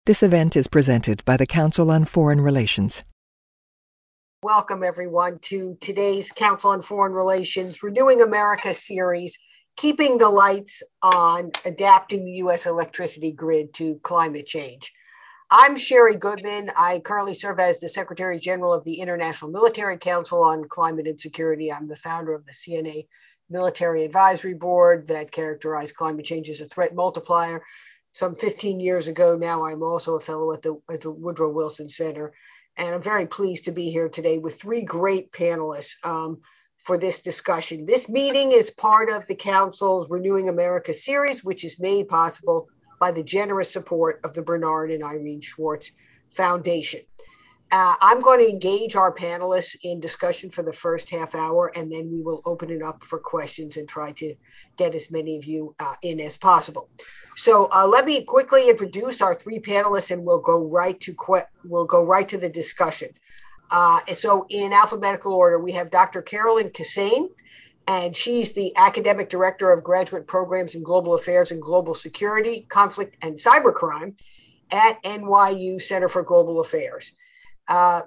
This event is presented by the Council on Foreign Relations. Welcome, everyone, to today's Council on Foreign Relations Renewing America series, Keeping the Lights On, Adapting the U.S. Electricity Grid to Climate Change. I'm Sherry Goodman. I currently serve as the Secretary General of the International Military Council on Climate and Security. I'm the founder of the CNA Military Advisory Board that characterized climate change as a threat multiplier. Some 15 years ago now, I'm also a fellow at the Woodrow Wilson Center. And I'm very pleased to be here today with three great panelists for this discussion. This meeting is part of the Council's Renewing America series, which is made possible by the generous support of the Bernard and Irene Schwartz Foundation. I'm going to engage our panelists in discussion for the first half hour, and then we will open it up for questions and try to get as many of you in as possible. So let me quickly introduce our three panelists, and we'll go right to the discussion. So in alphabetical order, we have Dr. Carolyn Kissane, and she's the Academic Director of Graduate Programs in Global Affairs and Global Security, Conflict and Cybercrime at NYU Center for Global Affairs. And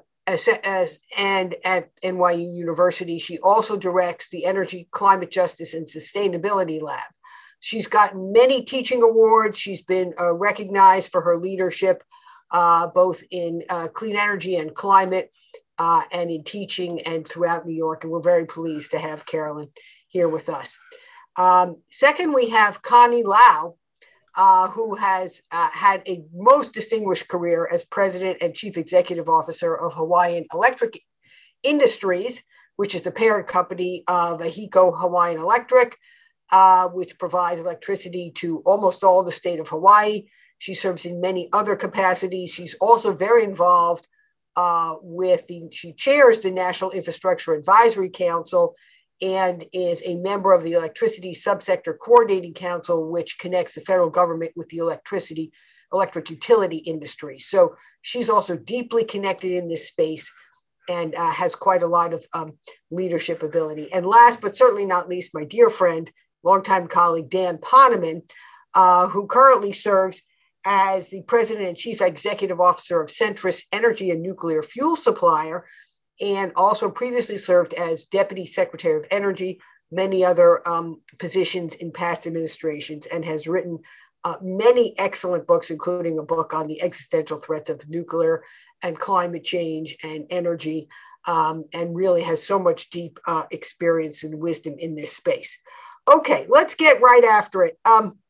at NYU University, she also directs the Energy, Climate Justice, and Sustainability Lab. She's gotten many teaching awards. She's been recognized for her leadership, both in clean energy and climate, and in teaching and throughout New York. And we're very pleased to have Carolyn here with us. Second, we have Connie Lau, who has had a most distinguished career as President and Chief Executive Officer of Hawaiian Electric Industries, which is the parent company of AHECO Hawaiian Electric, which provides electricity to almost all the state of Hawaii. She serves in many other capacities. She's also very involved she chairs the National Infrastructure Advisory Council and is a member of the Electricity Subsector Coordinating Council, which connects the federal government with the electric utility industry. So she's also deeply connected in this space and has quite a lot of leadership ability. And last but certainly not least, my dear friend, longtime colleague, Dan Poneman, who currently serves as the President and Chief Executive Officer of Centrus Energy, a nuclear fuel supplier, and also previously served as Deputy Secretary of Energy, many other positions in past administrations, and has written many excellent books, including a book on the existential threats of nuclear and climate change and energy, and really has so much deep experience and wisdom in this space. Okay, let's get right after it.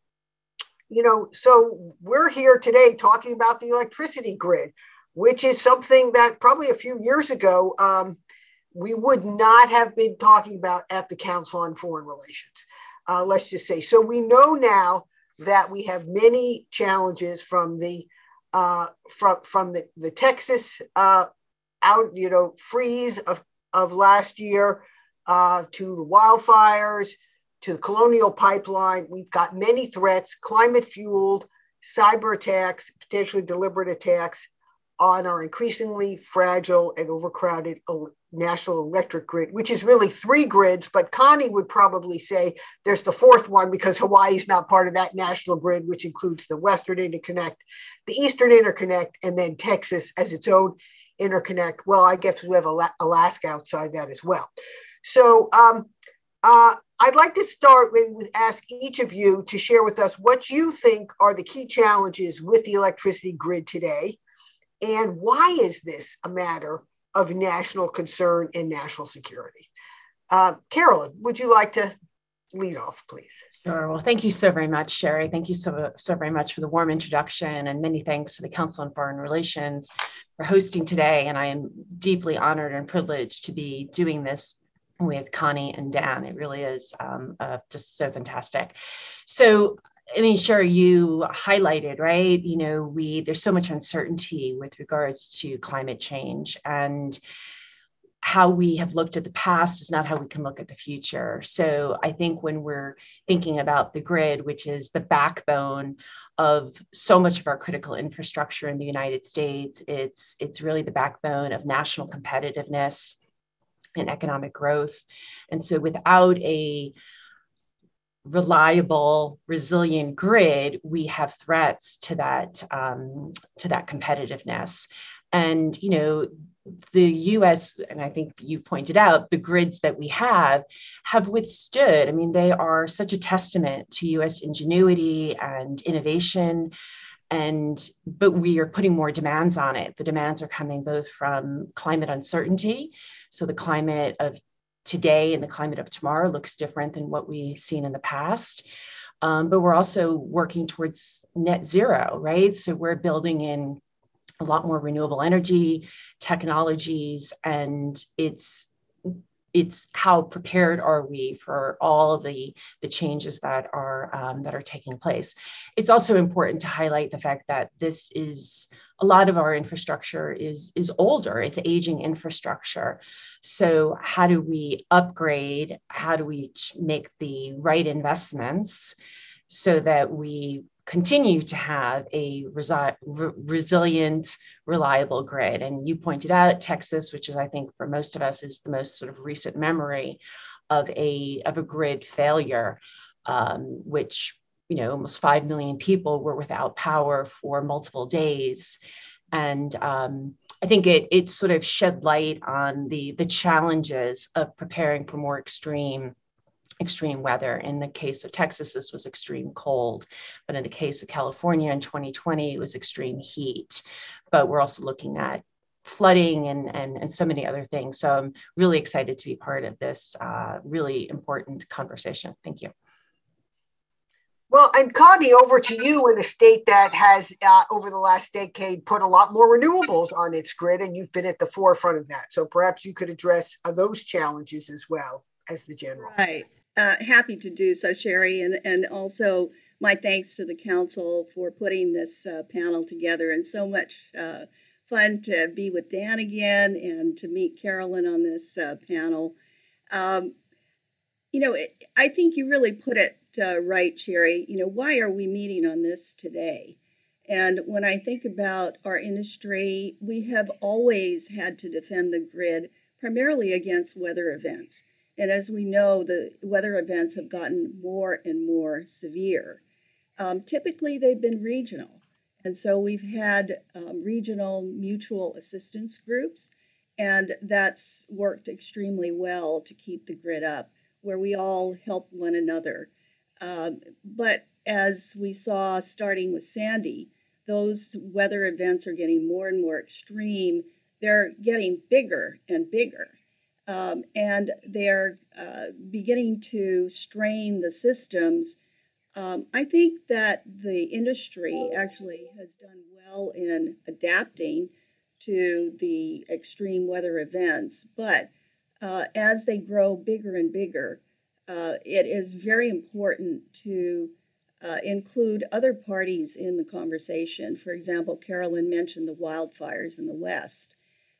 So we're here today talking about the electricity grid, which is something that probably a few years ago, we would not have been talking about at the Council on Foreign Relations, let's just say. So we know now that we have many challenges from the Texas freeze of last year to the wildfires, to the Colonial Pipeline. We've got many threats, climate-fueled, cyber attacks, potentially deliberate attacks on our increasingly fragile and overcrowded national electric grid, which is really three grids, but Connie would probably say there's the fourth one because Hawaii is not part of that national grid, which includes the Western Interconnect, the Eastern Interconnect, and then Texas as its own interconnect. Well, I guess we have Alaska outside that as well. So I'd like to start with ask each of you to share with us what you think are the key challenges with the electricity grid today, and why is this a matter of national concern and national security? Carolyn, would you like to lead off, please? Sure. Well, thank you so very much, Sherry. Thank you so very much for the warm introduction, and many thanks to the Council on Foreign Relations for hosting today. And I am deeply honored and privileged to be doing this with Connie and Dan. It really is just so fantastic. So, I mean, sure, you highlighted, right? There's so much uncertainty with regards to climate change, and how we have looked at the past is not how we can look at the future. So I think when we're thinking about the grid, which is the backbone of so much of our critical infrastructure in the United States, it's really the backbone of national competitiveness and economic growth. And so without a reliable, resilient grid, we have threats to that competitiveness. And the U.S., and I think you pointed out, the grids that we have withstood. I mean, they are such a testament to U.S. ingenuity and innovation. But we are putting more demands on it. The demands are coming both from climate uncertainty. So the climate of today and the climate of tomorrow looks different than what we've seen in the past. But we're also working towards net zero, right? So we're building in a lot more renewable energy technologies, and it's how prepared are we for all the changes that are taking place. It's also important to highlight the fact that this is a lot of our infrastructure is older, it's aging infrastructure. So how do we upgrade? How do we make the right investments so that we continue to have a resilient, reliable grid? And you pointed out Texas, which is, I think, for most of us, is the most sort of recent memory of a grid failure, which almost 5 million people were without power for multiple days. And I think it sort of shed light on the challenges of preparing for more extreme weather. In the case of Texas, this was extreme cold, but in the case of California in 2020, it was extreme heat. But we're also looking at flooding and so many other things. So I'm really excited to be part of this really important conversation. Thank you. Well, and Connie, over to you, in a state that has, over the last decade, put a lot more renewables on its grid, and you've been at the forefront of that. So perhaps you could address those challenges as well as the general. Right. Happy to do so, Sherry, and also my thanks to the council for putting this panel together, and so much fun to be with Dan again and to meet Carolyn on this panel. I think you really put it right, Sherry. Why are we meeting on this today? And when I think about our industry, we have always had to defend the grid primarily against weather events. And as we know, the weather events have gotten more and more severe. Typically, they've been regional. And so we've had regional mutual assistance groups, and that's worked extremely well to keep the grid up, where we all help one another. But as we saw starting with Sandy, those weather events are getting more and more extreme. They're getting bigger and bigger. And they're beginning to strain the systems. I think that the industry actually has done well in adapting to the extreme weather events, but as they grow bigger and bigger, it is very important to include other parties in the conversation. For example, Carolyn mentioned the wildfires in the West.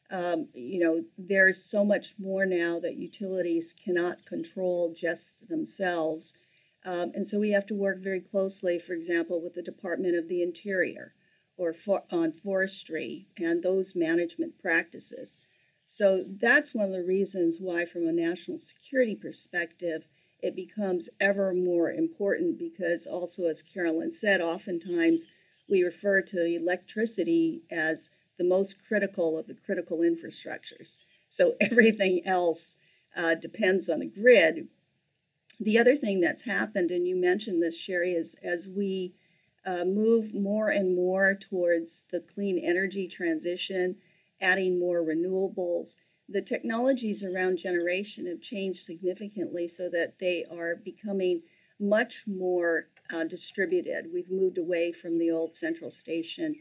There's so much more now that utilities cannot control just themselves. And so we have to work very closely, for example, with the Department of the Interior or on forestry and those management practices. So that's one of the reasons why, from a national security perspective, it becomes ever more important, because also, as Carolyn said, oftentimes we refer to electricity as the most critical of the critical infrastructures. So everything else depends on the grid. The other thing that's happened, and you mentioned this, Sherry, is as we move more and more towards the clean energy transition, adding more renewables, the technologies around generation have changed significantly so that they are becoming much more distributed. We've moved away from the old central station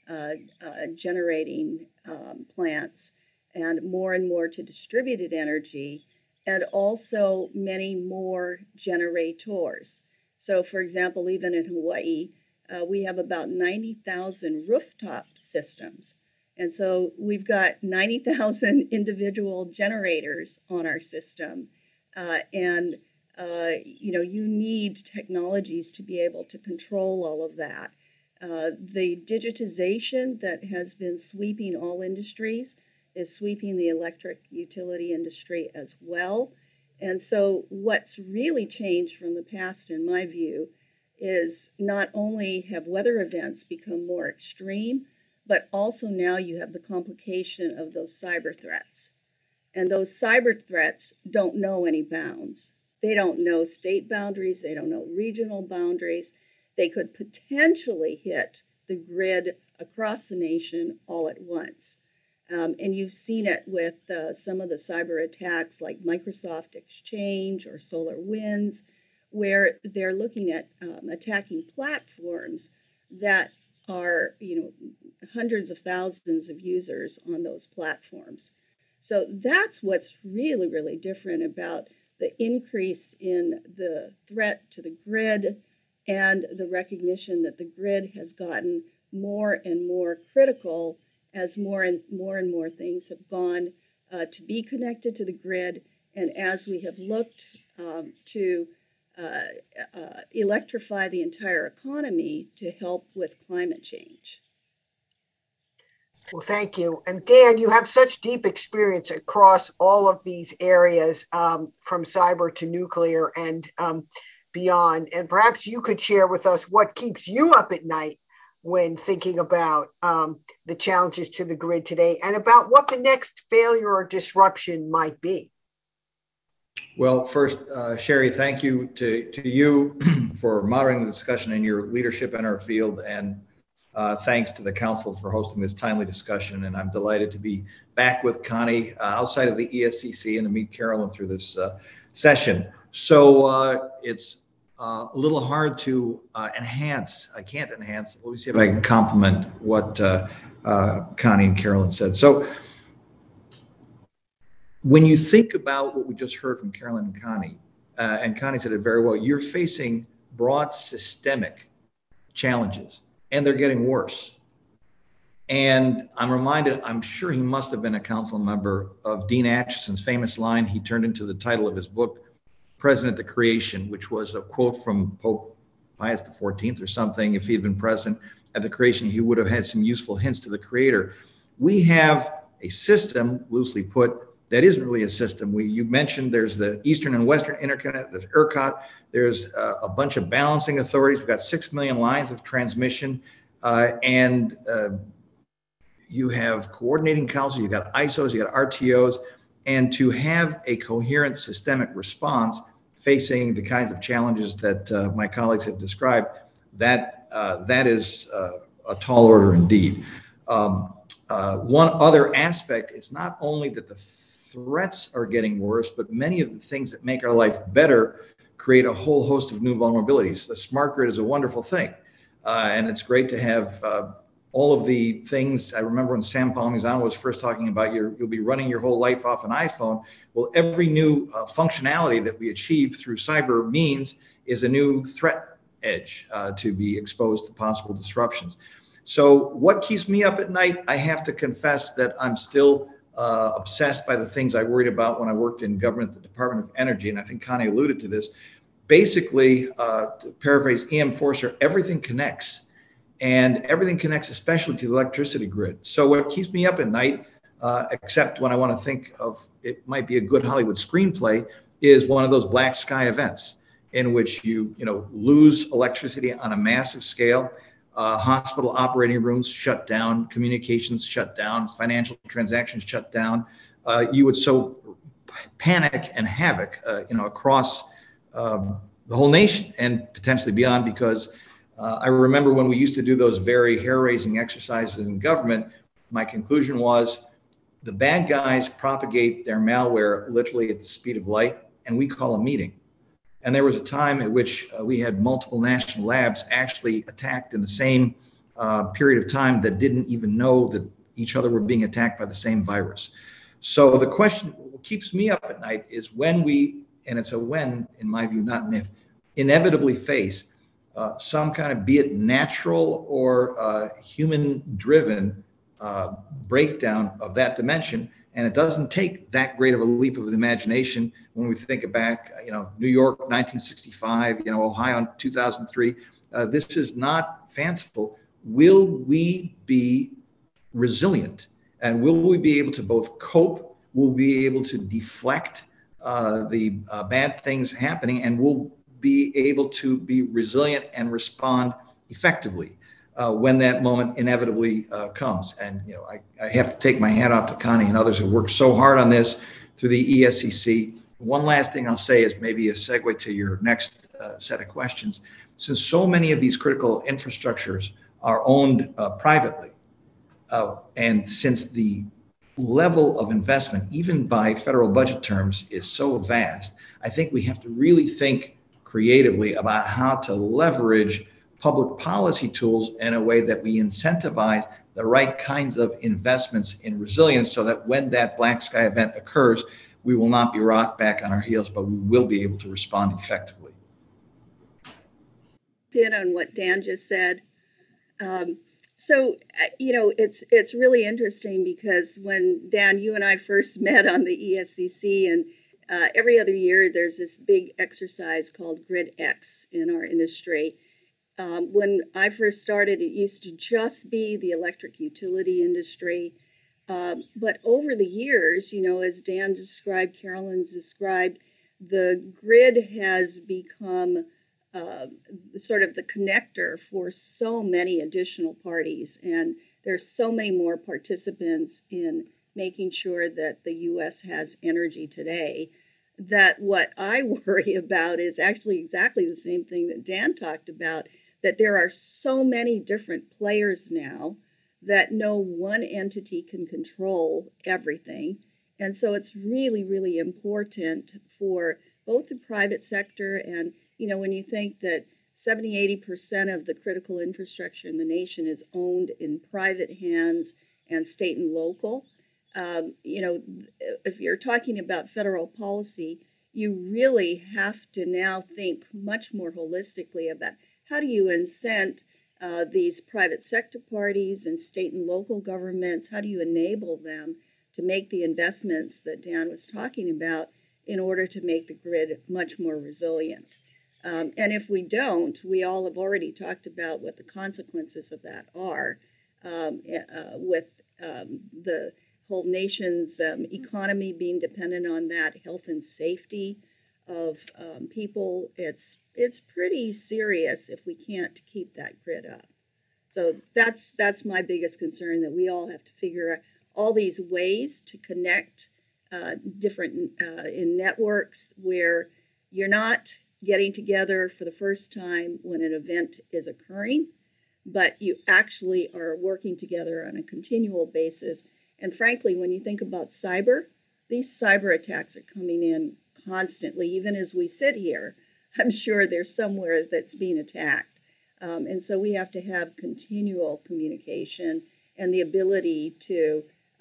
generating plants and more to distributed energy, and also many more generators. So, for example, even in Hawaii, we have about 90,000 rooftop systems. And so we've got 90,000 individual generators on our system. You need technologies to be able to control all of that. The digitization that has been sweeping all industries is sweeping the electric utility industry as well. And so what's really changed from the past, in my view, is not only have weather events become more extreme, but also now you have the complication of those cyber threats. And those cyber threats don't know any bounds. They don't know state boundaries, they don't know regional boundaries. They could potentially hit the grid across the nation all at once. And you've seen it with some of the cyber attacks like Microsoft Exchange or SolarWinds, where they're looking at attacking platforms that are, hundreds of thousands of users on those platforms. So that's what's really, really different about the increase in the threat to the grid and the recognition that the grid has gotten more and more critical as more and more things have gone to be connected to the grid, and as we have looked to electrify the entire economy to help with climate change. Well, thank you. And Dan, you have such deep experience across all of these areas, from cyber to nuclear and beyond. And perhaps you could share with us what keeps you up at night when thinking about the challenges to the grid today and about what the next failure or disruption might be. Well, first, Sherry, thank you to you for moderating the discussion and your leadership in our field. And thanks to the council for hosting this timely discussion. And I'm delighted to be back with Connie outside of the ESCC and to meet Carolyn through this session. So it's a little hard to enhance. I can't enhance. Let me see if I can complement what Connie and Carolyn said. So when you think about what we just heard from Carolyn and Connie said it very well, you're facing broad systemic challenges and they're getting worse. And I'm reminded, I'm sure he must have been a council member, of Dean Acheson's famous line he turned into the title of his book, President of Creation, which was a quote from Pope Pius XIV or something. If he had been present at the creation, he would have had some useful hints to the creator. We have a system, loosely put, that isn't really a system. You mentioned there's the Eastern and Western Interconnect, there's ERCOT, there's a bunch of balancing authorities. We've got 6 million lines of transmission, and you have coordinating council, you've got ISOs, you got RTOs, and to have a coherent systemic response facing the kinds of challenges that my colleagues have described, that is a tall order indeed. One other aspect, it's not only that the threats are getting worse, but many of the things that make our life better create a whole host of new vulnerabilities. The smart grid is a wonderful thing, and it's great to have all of the things. I remember when Sam Palmisano was first talking about you'll be running your whole life off an iPhone. Well, every new functionality that we achieve through cyber means is a new threat edge to be exposed to possible disruptions. So what keeps me up at night? I have to confess that I'm still obsessed by the things I worried about when I worked in government at the Department of Energy, and I think Connie alluded to this. Basically, to paraphrase E.M. Forster, everything connects. And everything connects, especially to the electricity grid. So what keeps me up at night, except when I want to think of it might be a good Hollywood screenplay, is one of those black sky events in which you lose electricity on a massive scale. Hospital operating rooms shut down, communications shut down, financial transactions shut down. You would sow panic and havoc, across the whole nation and potentially beyond, because I remember when we used to do those very hair-raising exercises in government, my conclusion was the bad guys propagate their malware literally at the speed of light, and we call a meeting. And there was a time at which we had multiple national labs actually attacked in the same period of time that didn't even know that each other were being attacked by the same virus. So the question, what keeps me up at night is when we, and it's a when, in my view, not an if, inevitably face some kind of, be it natural or human-driven breakdown of that dimension. And it doesn't take that great of a leap of the imagination when we think back, New York, 1965, Ohio in 2003. This is not fanciful. Will we be resilient? And will we be able to both cope, will we be able to deflect bad things happening, and we'll be able to be resilient and respond effectively when that moment inevitably comes. And I have to take my hat off to Connie and others who worked so hard on this through the ESCC. One last thing I'll say is maybe a segue to your next set of questions. Since so many of these critical infrastructures are owned privately, and since the level of investment, even by federal budget terms, is so vast, I think we have to really think creatively about how to leverage public policy tools in a way that we incentivize the right kinds of investments in resilience, so that when that black sky event occurs, we will not be rocked back on our heels, but we will be able to respond effectively. Bit on what Dan just said. It's really interesting, because when Dan, you and I first met on the ESCC, and every other year there's this big exercise called GridX in our industry. When I first started, it used to just be the electric utility industry. But over the years, as Dan described, Carolyn's described, the grid has become sort of the connector for so many additional parties. And there's so many more participants in making sure that the U.S. has energy today, that what I worry about is actually exactly the same thing that Dan talked about, that there are so many different players now that no one entity can control everything. And so it's really, really important for both the private sector and, when you think that 70-80% of the critical infrastructure in the nation is owned in private hands and state and local, if you're talking about federal policy, you really have to now think much more holistically about how do you incent these private sector parties and state and local governments, how do you enable them to make the investments that Dan was talking about in order to make the grid much more resilient. And if we don't, we all have already talked about what the consequences of that are with the whole nation's economy being dependent on that, health and safety of people. It's pretty serious if we can't keep that grid up. So that's my biggest concern, that we all have to figure out all these ways to connect different in networks where you're not getting together for the first time when an event is occurring, but you actually are working together on a continual basis. And frankly, when you think about cyber, these cyber attacks are coming in constantly. Even as we sit here, I'm sure there's somewhere that's being attacked. And so we have to have continual communication and the ability to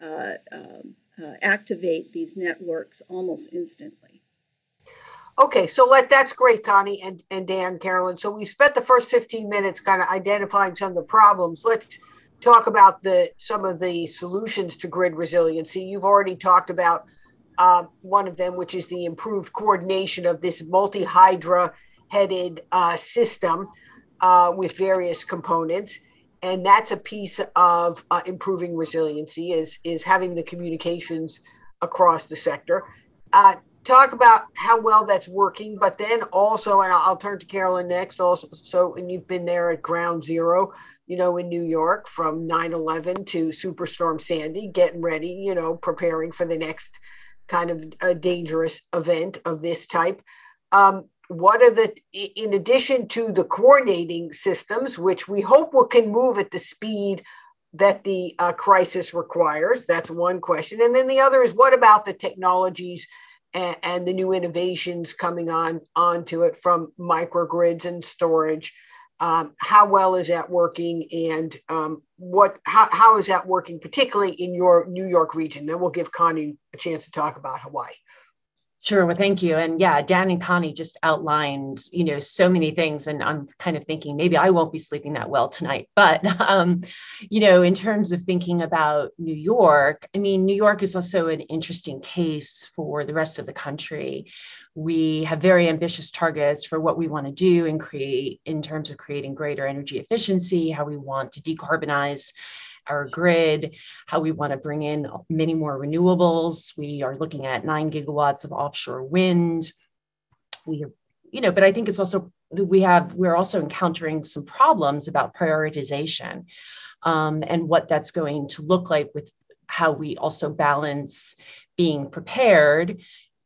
activate these networks almost instantly. Okay, so that's great, Connie and Dan, Carolyn. So we spent the first 15 minutes kind of identifying some of the problems. Let's talk about some of the solutions to grid resiliency. You've already talked about one of them, which is the improved coordination of this multi-hydra-headed system with various components. And that's a piece of improving resiliency, is having the communications across the sector. Talk about how well that's working, but then also, and I'll turn to Carolyn next also, so, and you've been there at ground zero, in New York from 9/11 to Superstorm Sandy, getting ready, preparing for the next kind of a dangerous event of this type. What are in addition to the coordinating systems, which we hope can move at the speed that the crisis requires? That's one question. And then the other is, what about the technologies and the new innovations coming onto it from microgrids and storage? How well is that working, and how is that working, particularly in your New York region? Then we'll give Connie a chance to talk about Hawaii. Sure. Well, thank you. And yeah, Dan and Connie just outlined, so many things. And I'm kind of thinking maybe I won't be sleeping that well tonight. But, in terms of thinking about New York, New York is also an interesting case for the rest of the country. We have very ambitious targets for what we want to do and create in terms of creating greater energy efficiency, how we want to decarbonize our grid, how we want to bring in many more renewables. We are looking at 9 gigawatts of offshore wind. But I think it's also, we're also encountering some problems about prioritization, and what that's going to look like with how we also balance being prepared,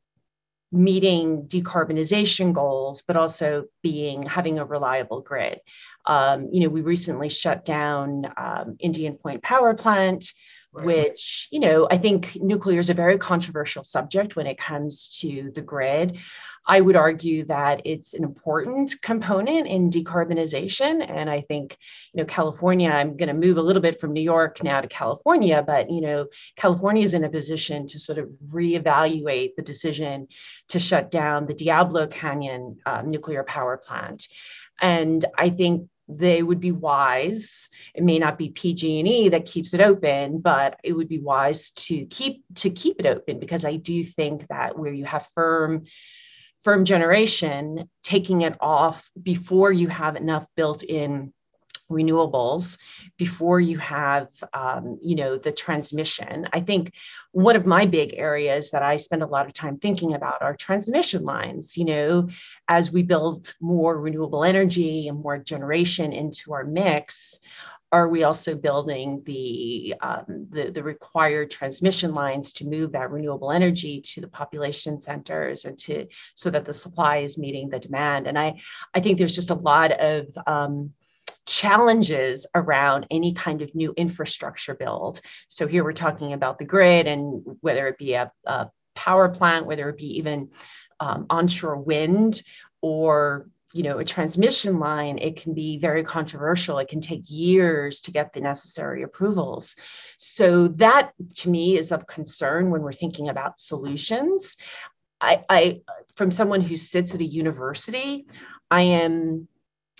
meeting decarbonization goals, but also having a reliable grid. We recently shut down Indian Point Power Plant, which, I think nuclear is a very controversial subject when it comes to the grid. I would argue that it's an important component in decarbonization. And I think, California, I'm going to move a little bit from New York now to California, but, California is in a position to sort of reevaluate the decision to shut down the Diablo Canyon nuclear power plant. And I think they would be wise. It may not be PG&E that keeps it open, but it would be wise to keep it open, because I do think that where you have firm generation, taking it off before you have enough built-in renewables, before you have, the transmission. I think one of my big areas that I spend a lot of time thinking about are transmission lines. As we build more renewable energy and more generation into our mix, are we also building the required transmission lines to move that renewable energy to the population centers and so that the supply is meeting the demand? And I think there's just a lot of challenges around any kind of new infrastructure build. So here we're talking about the grid, and whether it be a power plant, whether it be even onshore wind, or a transmission line, it can be very controversial. It can take years to get the necessary approvals. So that, to me, is of concern when we're thinking about solutions. I from someone who sits at a university, I am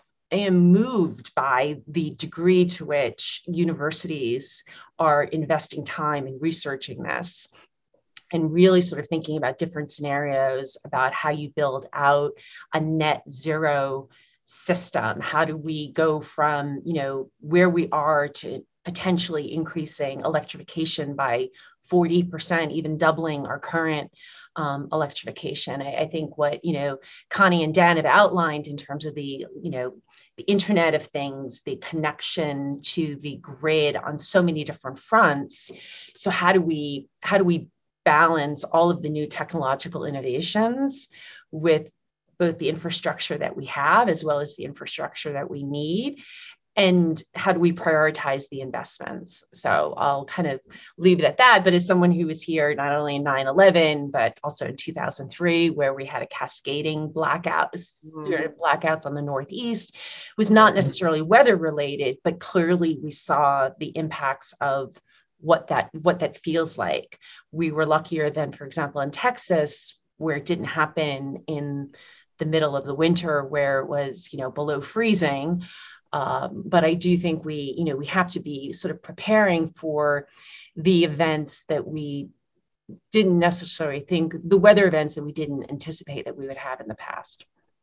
moved by the degree to which universities are investing time in researching this, and really sort of thinking about different scenarios about how you build out a net zero system. How do we go from, where we are to potentially increasing electrification by 40%, even doubling our current electrification. I think what, Connie and Dan have outlined in terms of the Internet of Things, the connection to the grid on so many different fronts. So how do we balance all of the new technological innovations with both the infrastructure that we have as well as the infrastructure that we need? And how do we prioritize the investments? So I'll kind of leave it at that. But as someone who was here not only in 9/11, but also in 2003, where we had a cascading blackouts on the Northeast, was not necessarily weather related, but clearly we saw the impacts of what that feels like. We were luckier than, for example, in Texas, where it didn't happen in the middle of the winter, where it was, below freezing. But I do think we have to be sort of preparing for the events that we didn't necessarily think, the weather events that we didn't anticipate that we would have in the past.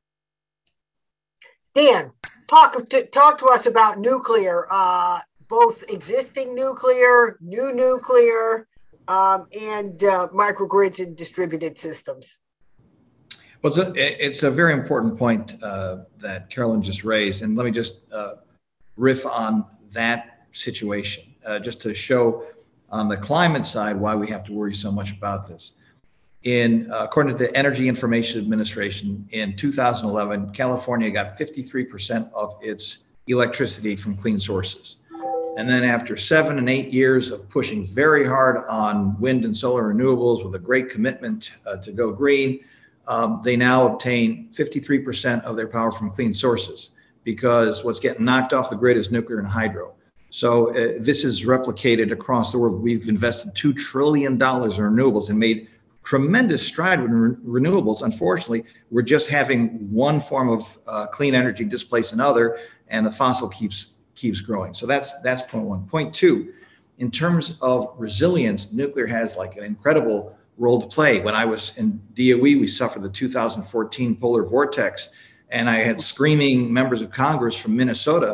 Dan, talk to us about nuclear, both existing nuclear, new nuclear, and microgrids and distributed systems. Well, it's a very important point that Carolyn just raised. And let me just riff on that situation, just to show on the climate side why we have to worry so much about this. According to the Energy Information Administration, in 2011, California got 53% of its electricity from clean sources. And then after 7 and 8 years of pushing very hard on wind and solar renewables with a great commitment to go green, they now obtain 53% of their power from clean sources, because what's getting knocked off the grid is nuclear and hydro. So this is replicated across the world. We've invested $2 trillion in renewables and made tremendous stride with renewables. Unfortunately, we're just having one form of clean energy displace another, and the fossil keeps growing. So that's point one. Point two, in terms of resilience, nuclear has like an incredible role to play. When I was in DOE, we suffered the 2014 polar vortex, and I had screaming members of Congress from Minnesota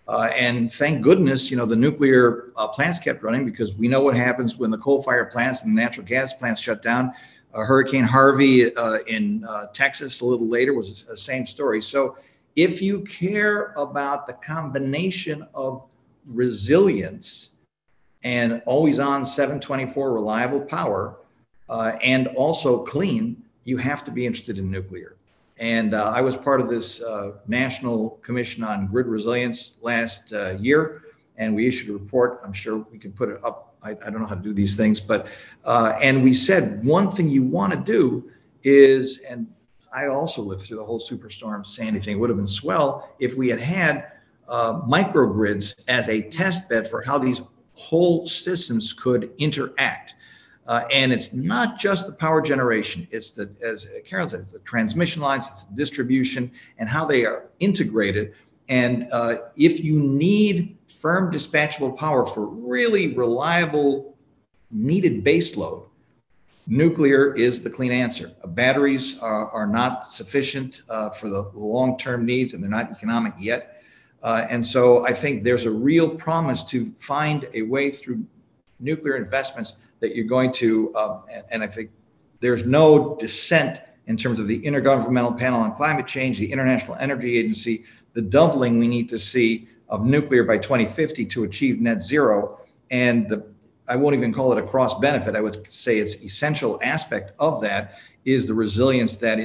And thank goodness, the nuclear plants kept running, because we know what happens when the coal-fired plants and the natural gas plants shut down. Hurricane Harvey in Texas a little later was the same story. So if you care about the combination of resilience and always on 724 reliable power and also clean, you have to be interested in nuclear. And I was part of this National Commission on Grid Resilience last year, and we issued a report. I'm sure we can put it up. I don't know how to do these things, but and we said one thing you want to do is, and I also lived through the whole Superstorm Sandy thing. It would have been swell if we had had microgrids as a test bed for how these whole systems could interact. And it's not just the power generation. It's the, as Carol said, it's the transmission lines, it's the distribution, and how they are integrated. And if you need firm dispatchable power for really reliable, needed baseload, nuclear is the clean answer. Batteries are not sufficient for the long-term needs, and they're not economic yet. And so I think there's a real promise to find a way through nuclear investments that you're going to, and I think there's no dissent in terms of the Intergovernmental Panel on Climate Change, the International Energy Agency, the doubling we need to see of nuclear by 2050 to achieve net zero. And I won't even call it a cross benefit. I would say its essential aspect of that is the resilience that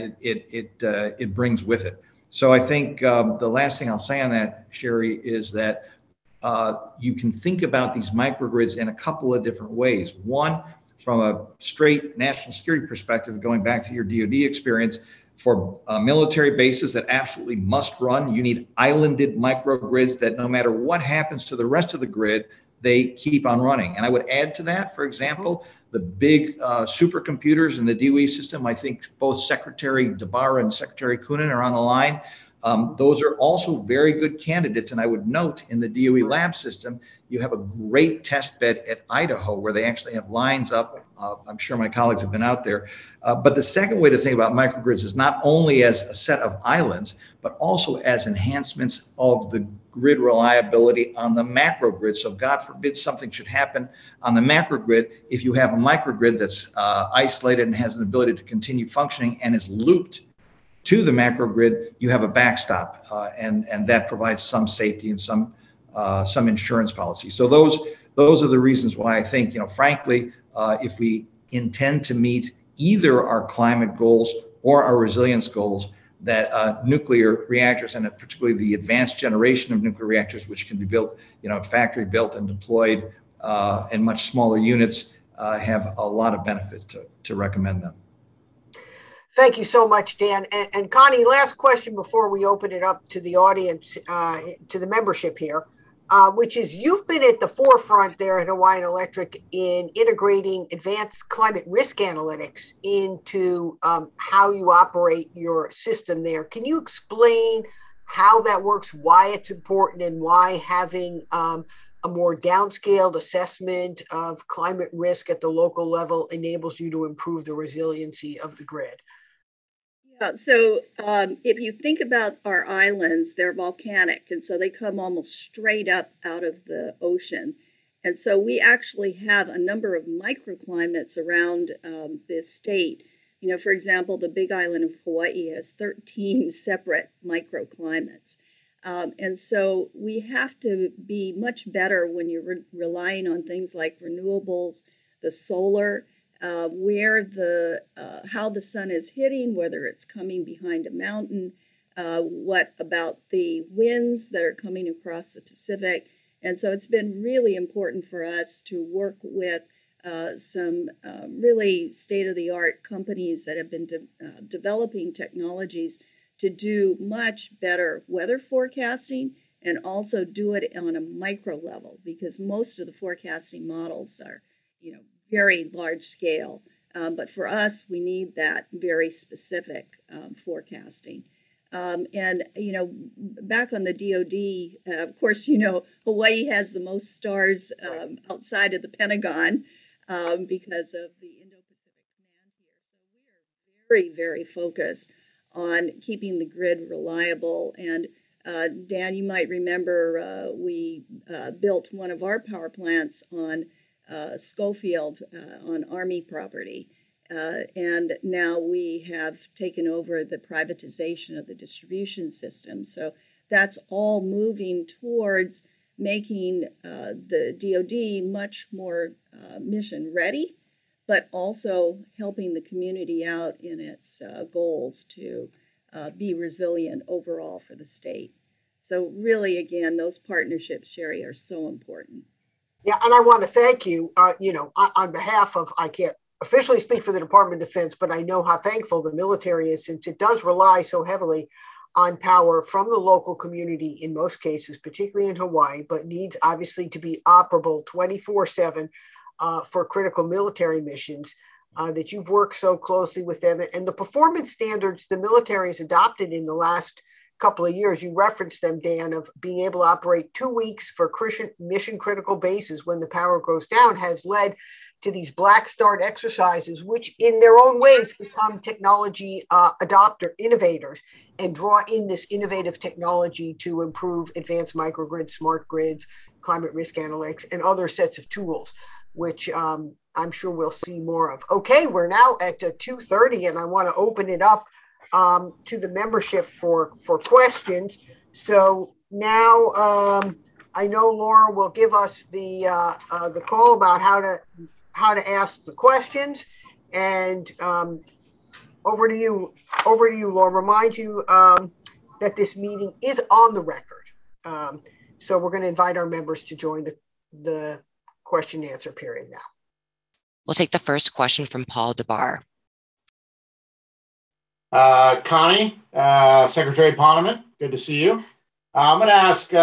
it brings with it. So I think the last thing I'll say on that, Sherry, is that you can think about these microgrids in a couple of different ways. One, from a straight national security perspective, going back to your DoD experience, for military bases that absolutely must run, you need islanded microgrids that no matter what happens to the rest of the grid, they keep on running. And I would add to that, for example, the big supercomputers in the DOE system. I think both Secretary DeBarra and Secretary Coonan are on the line. Those are also very good candidates. And I would note in the DOE lab system, you have a great test bed at Idaho where they actually have lines up. I'm sure my colleagues have been out there. But the second way to think about microgrids is not only as a set of islands, but also as enhancements of the grid reliability on the macro grid. So God forbid something should happen on the macro grid. If you have a microgrid that's isolated and has an ability to continue functioning and is looped to the macro grid, you have a backstop, and that provides some safety and some insurance policy. So those are the reasons why I think, frankly, if we intend to meet either our climate goals or our resilience goals, that nuclear reactors, and particularly the advanced generation of nuclear reactors, which can be built, factory built and deployed in much smaller units, have a lot of benefits to recommend them. Thank you so much, Dan. And Connie, last question before we open it up to the audience, to the membership here, which is, you've been at the forefront there at Hawaiian Electric in integrating advanced climate risk analytics into how you operate your system there. Can you explain how that works, why it's important, and why having a more downscaled assessment of climate risk at the local level enables you to improve the resiliency of the grid? So if you think about our islands, they're volcanic, and so they come almost straight up out of the ocean. And so we actually have a number of microclimates around this state. For example, the Big Island of Hawaii has 13 separate microclimates. And so we have to be much better when you're relying on things like renewables, the solar, where how the sun is hitting, whether it's coming behind a mountain, what about the winds that are coming across the Pacific. And so it's been really important for us to work with some really state-of-the-art companies that have been developing technologies to do much better weather forecasting, and also do it on a micro level, because most of the forecasting models are, very large scale. But for us, we need that very specific forecasting. And, back on the DoD, of course, Hawaii has the most stars outside of the Pentagon because of the Indo-Pacific Command here. So we are very, very focused on keeping the grid reliable. And Dan, you might remember we built one of our power plants on Schofield on Army property. And now we have taken over the privatization of the distribution system. So that's all moving towards making the DoD much more mission ready, but also helping the community out in its goals to be resilient overall for the state. So really, again, those partnerships, Sherry, are so important. Yeah, and I want to thank you, on behalf of, I can't officially speak for the Department of Defense, but I know how thankful the military is, since it does rely so heavily on power from the local community in most cases, particularly in Hawaii, but needs obviously to be operable 24/7 for critical military missions, that you've worked so closely with them. And the performance standards the military has adopted in the last couple of years, you referenced them, Dan, of being able to operate 2 weeks for mission critical bases when the power goes down, has led to these Black Start exercises, which in their own ways become technology innovators, and draw in this innovative technology to improve advanced microgrids, smart grids, climate risk analytics, and other sets of tools, which I'm sure we'll see more of. Okay, we're now at 2:30, and I want to open it up to the membership for questions. So now I know Laura will give us the call about how to ask the questions, and over to you, Laura. Remind you that this meeting is on the record, so we're going to invite our members to join the question and answer period now. We'll take the first question from Paul DeBar. Connie, Secretary Poneman, good to see you. I'm going to ask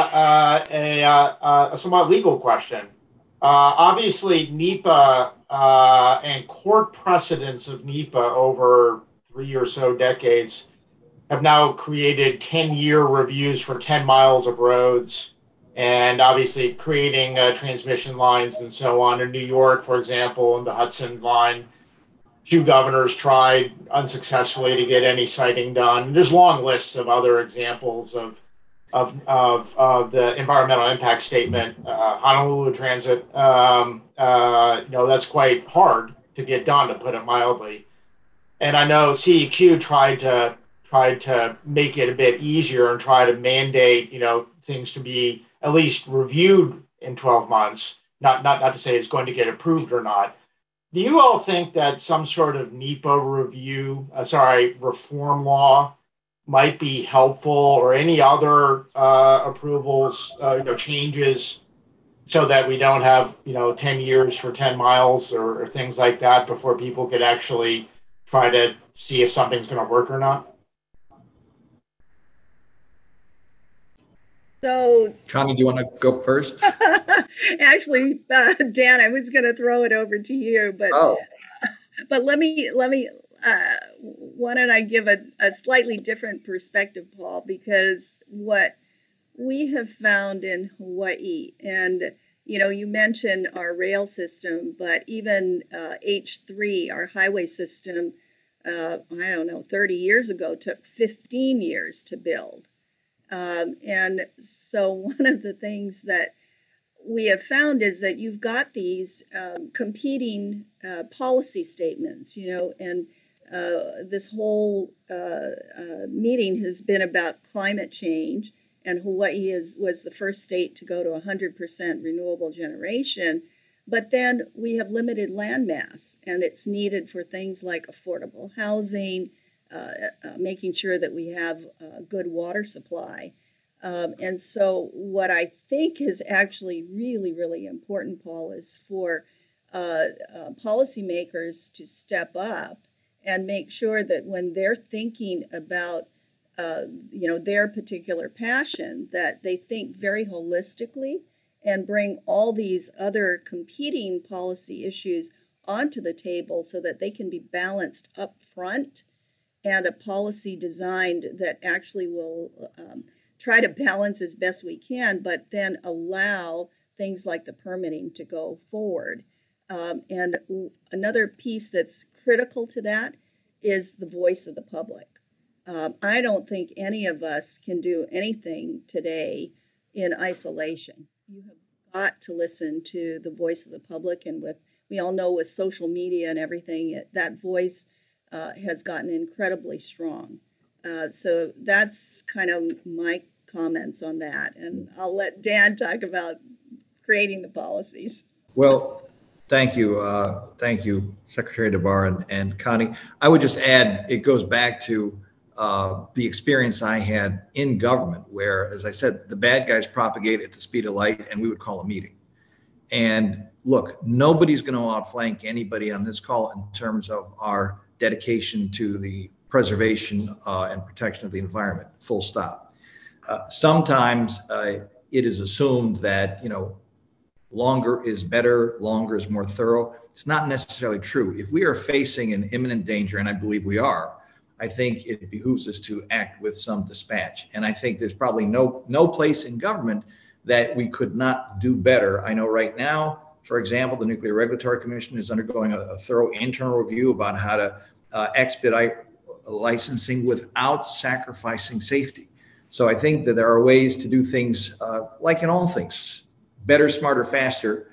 a somewhat legal question. Obviously, NEPA and court precedents of NEPA over 3 or so decades have now created 10-year reviews for 10 miles of roads, and obviously creating transmission lines and so on. In New York, for example, in the Hudson line, 2 governors tried unsuccessfully to get any siting done. There's long lists of other examples of the environmental impact statement. Honolulu Transit, that's quite hard to get done, to put it mildly. And I know CEQ tried to make it a bit easier and try to mandate, things to be at least reviewed in 12 months. Not to say it's going to get approved or not. Do you all think that some sort of NEPA reform law might be helpful, or any other approvals, changes, so that we don't have, 10 years for 10 miles or things like that before people could actually try to see if something's going to work or not? So, Connie, do you want to go first? Actually, Dan, I was going to throw it over to you, but let me. Why don't I give a slightly different perspective, Paul? Because what we have found in Hawaii, and you mentioned our rail system, but even H3, our highway system, 30 years ago, took 15 years to build. And so one of the things that we have found is that you've got these competing policy statements, and this whole meeting has been about climate change, and Hawaii was the first state to go to 100% renewable generation. But then we have limited land mass, and it's needed for things like affordable housing, making sure that we have a good water supply. And so what I think is actually really, really important, Paul, is for policymakers to step up and make sure that when they're thinking about, their particular passion, that they think very holistically and bring all these other competing policy issues onto the table so that they can be balanced up front, and a policy designed that actually will try to balance as best we can, but then allow things like the permitting to go forward. And another piece that's critical to that is the voice of the public. I don't think any of us can do anything today in isolation. You have got to listen to the voice of the public, and we all know with social media and everything, that voice has gotten incredibly strong. So that's kind of my comments on that, and I'll let Dan talk about creating the policies. Well, thank you. Thank you, Secretary DeBar and Connie. I would just add, it goes back to the experience I had in government where, as I said, the bad guys propagate at the speed of light and we would call a meeting. And look, nobody's going to outflank anybody on this call in terms of our dedication to the preservation and protection of the environment, full stop. Sometimes it is assumed that, longer is better, longer is more thorough. It's not necessarily true. If we are facing an imminent danger, and I believe we are, I think it behooves us to act with some dispatch. And I think there's probably no place in government that we could not do better. I know right now, for example, the Nuclear Regulatory Commission is undergoing a thorough internal review about how to expedite licensing without sacrificing safety. So I think that there are ways to do things like in all things, better, smarter, faster,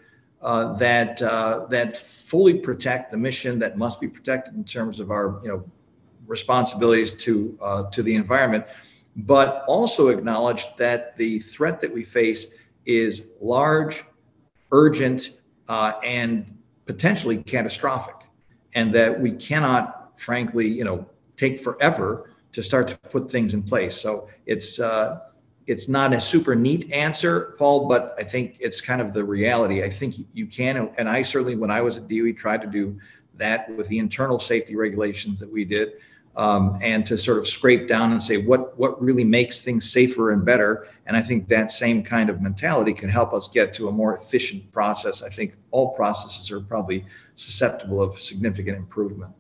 that fully protect the mission that must be protected in terms of our responsibilities to the environment, but also acknowledge that the threat that we face is large, urgent, and potentially catastrophic, and that we cannot, frankly, take forever to start to put things in place. So it's not a super neat answer, Paul, but I think it's kind of the reality. I think you can, and I certainly, when I was at DOE, tried to do that with the internal safety regulations that we did, and to sort of scrape down and say what really makes things safer and better. And I think that same kind of mentality can help us get to a more efficient process. I think all processes are probably susceptible of significant improvement.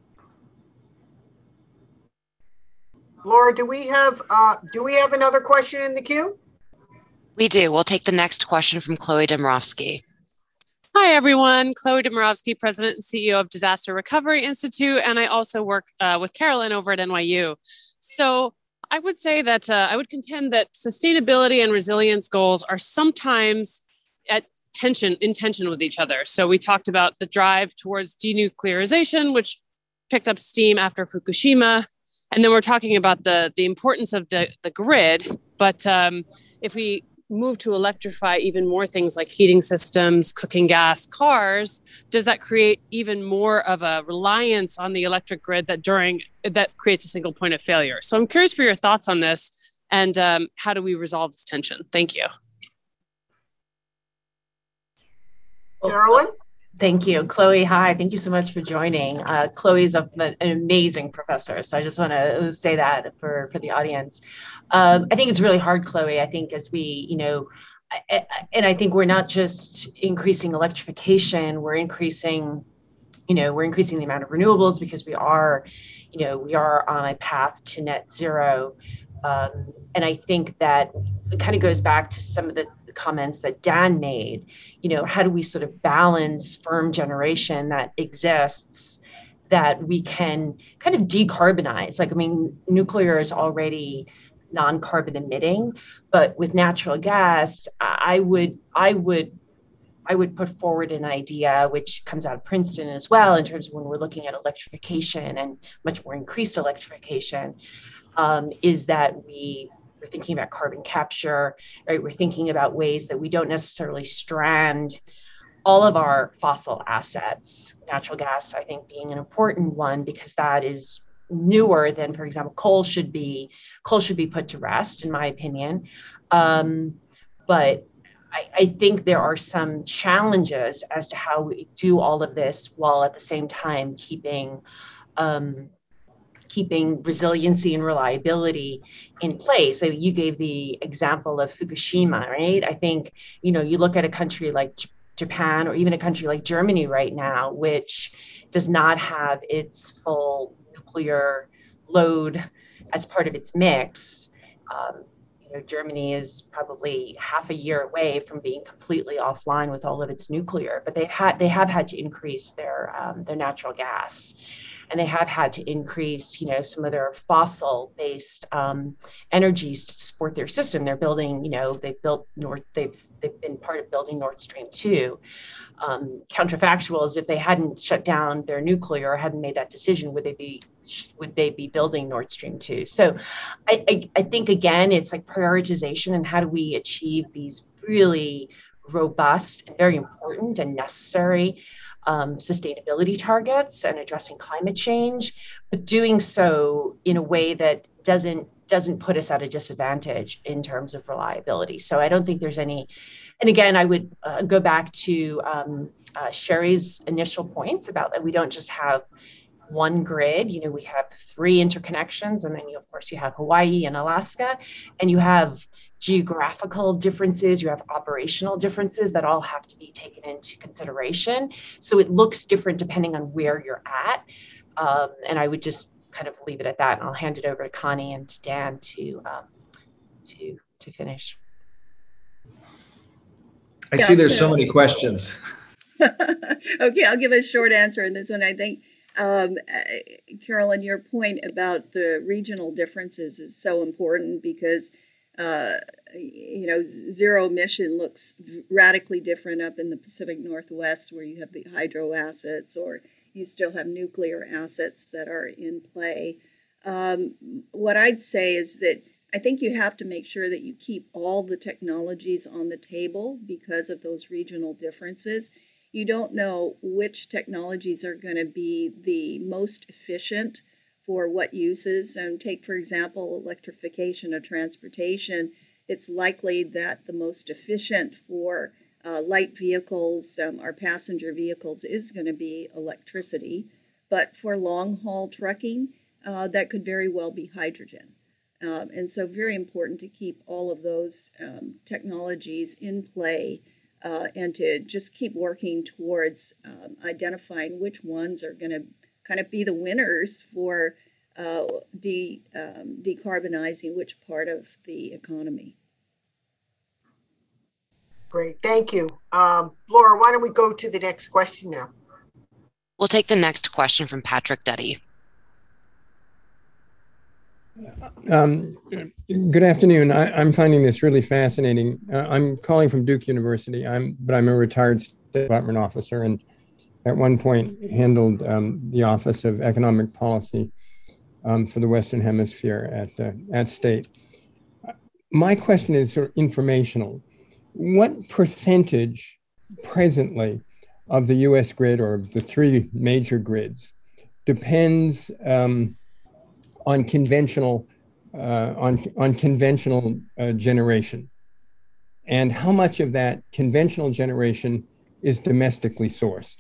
Laura, do we have another question in the queue? We do. We'll take the next question from Chloe Domorowski. Hi, everyone. Chloe Domorowski, President and CEO of Disaster Recovery Institute, and I also work with Carolyn over at NYU. So I would say that I would contend that sustainability and resilience goals are sometimes in tension with each other. So we talked about the drive towards denuclearization, which picked up steam after Fukushima. And then we're talking about the importance of the grid. But if we move to electrify even more things like heating systems, cooking gas, cars, does that create even more of a reliance on the electric grid that creates a single point of failure? So I'm curious for your thoughts on this and how do we resolve this tension? Thank you. Carolyn? Thank you, Chloe. Hi, thank you so much for joining. Chloe's an amazing professor, so I just want to say that for the audience. I think it's really hard, Chloe. I think as we, and I think we're not just increasing electrification, we're increasing the amount of renewables because we are on a path to net zero. And I think that it kind of goes back to some of the comments that Dan made. How do we sort of balance firm generation that exists that we can kind of decarbonize? Nuclear is already non-carbon emitting, but with natural gas, I would put forward an idea which comes out of Princeton as well in terms of when we're looking at electrification and much more increased electrification, is that we're thinking about carbon capture, right? We're thinking about ways that we don't necessarily strand all of our fossil assets, natural gas, I think, being an important one because that is newer than, for example, coal should be put to rest, in my opinion. But I think there are some challenges as to how we do all of this while at the same time keeping resiliency and reliability in place. So you gave the example of Fukushima, right? I think, you look at a country like Japan or even a country like Germany right now, which does not have its full nuclear load as part of its mix. Germany is probably half a year away from being completely offline with all of its nuclear, but they have had to increase their natural gas. and they have had to increase, some of their fossil-based energies to support their system. They're building, they've been part of building Nord Stream 2. Counterfactual is if they hadn't shut down their nuclear or hadn't made that decision, would they be building Nord Stream 2? So I think, again, it's like prioritization and how do we achieve these really robust and very important and necessary sustainability targets and addressing climate change, but doing so in a way that doesn't put us at a disadvantage in terms of reliability. So I don't think there's any, and again, I would go back to Sherry's initial points about that we don't just have one grid. We have 3 interconnections, and then of course you have Hawaii and Alaska, and you have geographical differences, you have operational differences that all have to be taken into consideration. So it looks different depending on where you're at. And I would just kind of leave it at that, and I'll hand it over to Connie and to Dan to finish. I see there's so many questions. Okay, I'll give a short answer in this one. I think, Carolyn, your point about the regional differences is so important because, zero emission looks radically different up in the Pacific Northwest where you have the hydro assets or you still have nuclear assets that are in play. What I'd say is that I think you have to make sure that you keep all the technologies on the table because of those regional differences. You don't know which technologies are going to be the most efficient for what uses. And take, for example, electrification of transportation. It's likely that the most efficient for light vehicles or passenger vehicles is going to be electricity. But for long-haul trucking, that could very well be hydrogen. And so very important to keep all of those technologies in play and to just keep working towards identifying which ones are going to kind of be the winners for decarbonizing which part of the economy. Great, thank you. Laura, why don't we go to the next question now? We'll take the next question from Patrick Duddy. Good afternoon. I'm finding this really fascinating. I'm calling from Duke University, but I'm a retired State Department officer and at one point handled the Office of Economic Policy for the Western Hemisphere at State. My question is sort of informational. What percentage presently of the US grid or the 3 major grids depends on conventional generation, and how much of that conventional generation is domestically sourced?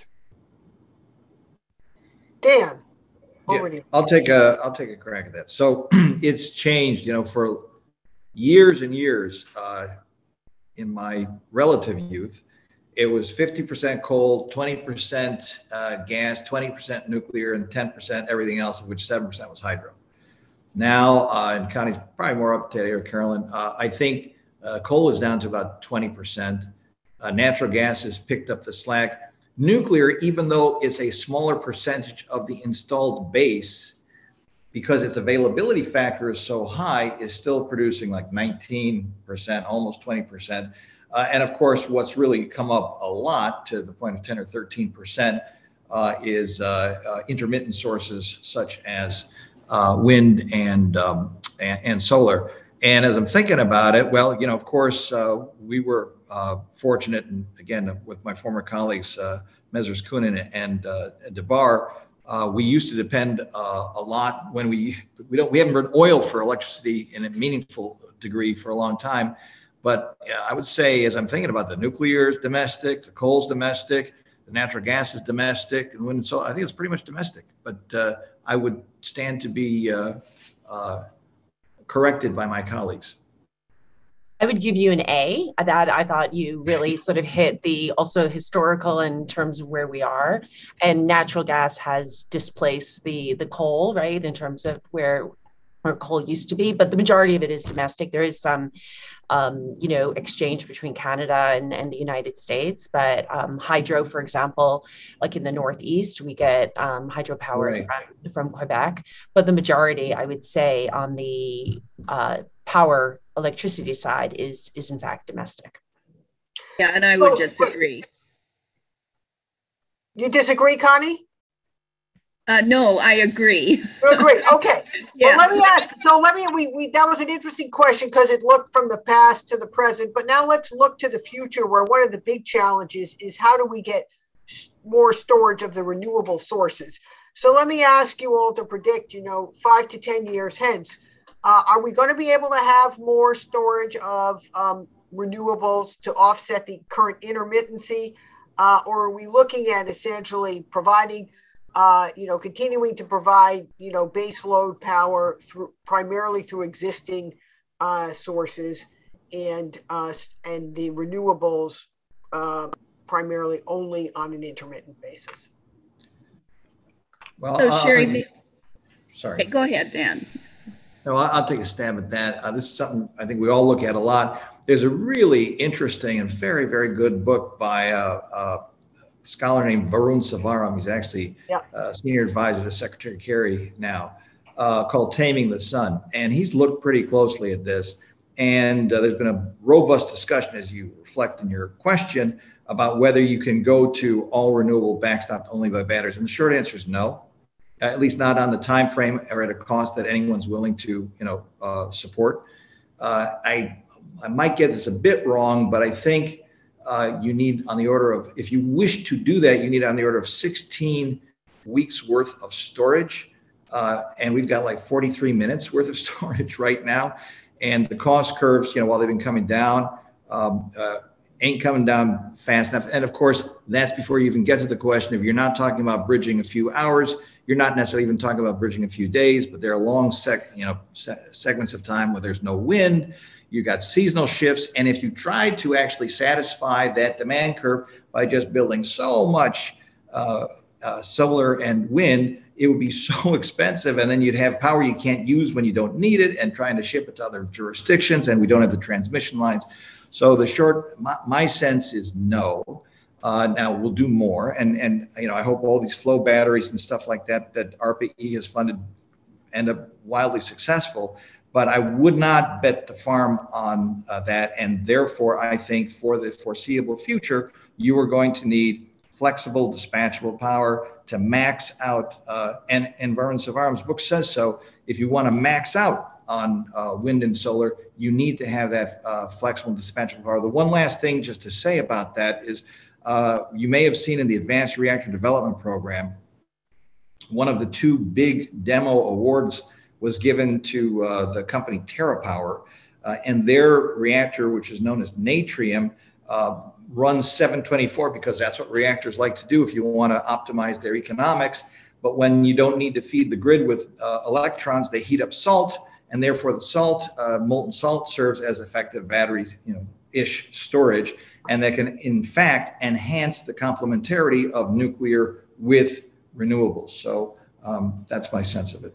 Dan, over to you. I'll take a crack at that. So it's changed, for years and years. In my relative youth, it was 50% coal, 20% gas, 20% nuclear, and 10% everything else, of which 7% was hydro. Now, and Connie's probably more up to date, or Carolyn, I think coal is down to about 20%. Natural gas has picked up the slack. Nuclear, even though it's a smaller percentage of the installed base, because its availability factor is so high, is still producing like 19%, almost 20%. And of course, what's really come up a lot to the point of 10 or 13% is intermittent sources such as wind and solar. And as I'm thinking about it, well, of course, we were fortunate, and again, with my former colleagues, Messrs. Coonan and DeBar, we used to depend a lot when we haven't burned oil for electricity in a meaningful degree for a long time. But I would say, as I'm thinking about the nuclear is domestic, the coal's domestic, the natural gas is domestic, and wind and solar, I think it's pretty much domestic. But I would stand to be corrected by my colleagues. I would give you an A. That I thought you really sort of hit the also historical in terms of where we are, and natural gas has displaced the coal, right, in terms of where or coal used to be, but the majority of it is domestic. There is some, exchange between Canada and the United States, but hydro, for example, like in the Northeast, we get hydropower from Quebec, but the majority, I would say, on the power electricity side is in fact domestic. Yeah, and I would disagree. You disagree, Connie? No, I agree. You agree. Okay. Yeah. Well, let me ask. So that was an interesting question because it looked from the past to the present, but now let's look to the future, where one of the big challenges is how do we get more storage of the renewable sources? So let me ask you all to predict, 5 to 10 years hence, are we going to be able to have more storage of renewables to offset the current intermittency? Or are we looking at essentially providing continuing to provide, base load power primarily through existing sources and the renewables primarily only on an intermittent basis? Well, so Sherry, sorry. Okay, go ahead, Dan. No, I'll take a stab at that. This is something I think we all look at a lot. There's a really interesting and very, very good book by a scholar named Varun Sivaram. He's actually a senior advisor to Secretary Kerry now, called Taming the Sun. And he's looked pretty closely at this. And there's been a robust discussion, as you reflect in your question, about whether you can go to all renewable backstopped only by batteries. And the short answer is no, at least not on the time frame or at a cost that anyone's willing to support. I might get this a bit wrong, but I think you need on the order of, if you wish to do that, you need on the order of 16 weeks worth of storage. And we've got like 43 minutes worth of storage right now. And the cost curves, while they've been coming down, ain't coming down fast enough. And of course, that's before you even get to the question of, you're not talking about bridging a few hours. You're not necessarily even talking about bridging a few days, but there are long segments of time where there's no wind. You got seasonal shifts. And if you try to actually satisfy that demand curve by just building so much solar and wind, it would be so expensive. And then you'd have power you can't use when you don't need it, and trying to ship it to other jurisdictions. And we don't have the transmission lines. So my sense is no. Now we'll do more. And I hope all these flow batteries and stuff like that ARPA-E has funded end up wildly successful. But I would not bet the farm on that. And therefore, I think for the foreseeable future, you are going to need flexible, dispatchable power to max out. And Varun Sivaram's book says so. If you want to max out on wind and solar, you need to have that flexible, dispatchable power. The one last thing just to say about that is, you may have seen in the Advanced Reactor Development Program, one of the two big demo awards was given to the company TerraPower, and their reactor, which is known as Natrium, runs 724 because that's what reactors like to do if you want to optimize their economics. But when you don't need to feed the grid with electrons, they heat up salt, and therefore the salt, molten salt, serves as effective battery-ish storage, and that can in fact enhance the complementarity of nuclear with renewables. So that's my sense of it.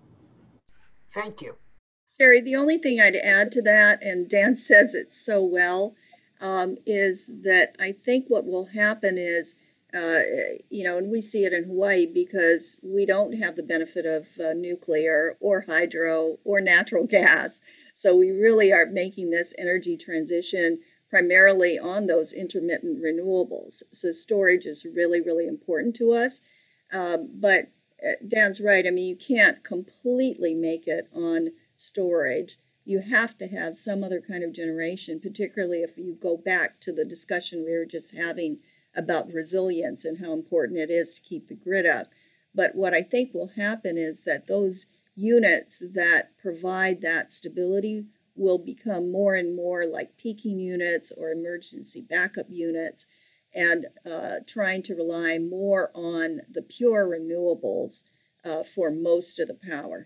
Thank you. Sherry, the only thing I'd add to that, and Dan says it so well, is that I think what will happen is, and we see it in Hawaii because we don't have the benefit of nuclear or hydro or natural gas. So we really are making this energy transition primarily on those intermittent renewables. So storage is really, really important to us. But Dan's right. I mean, you can't completely make it on storage. You have to have some other kind of generation, particularly if you go back to the discussion we were just having about resilience and how important it is to keep the grid up. But what I think will happen is that those units that provide that stability will become more and more like peaking units or emergency backup units, and trying to rely more on the pure renewables for most of the power.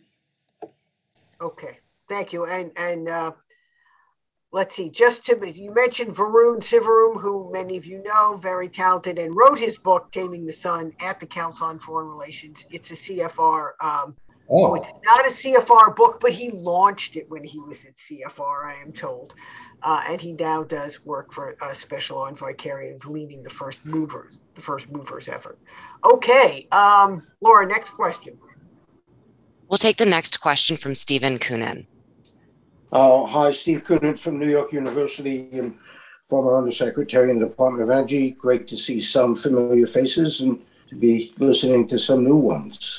Okay, thank you. And let's see, you mentioned Varun Sivaram, who many of you know, very talented, and wrote his book, Taming the Sun, at the Council on Foreign Relations. It's a CFR Oh, it's not a CFR book, but he launched it when he was at CFR, I am told. And he now does work for Special Envoy Kerry and is leading the first movers effort. Okay, Laura, next question. We'll take the next question from Stephen Coonan. Hi, Steve Coonan from New York University and former Undersecretary in the Department of Energy. Great to see some familiar faces and to be listening to some new ones.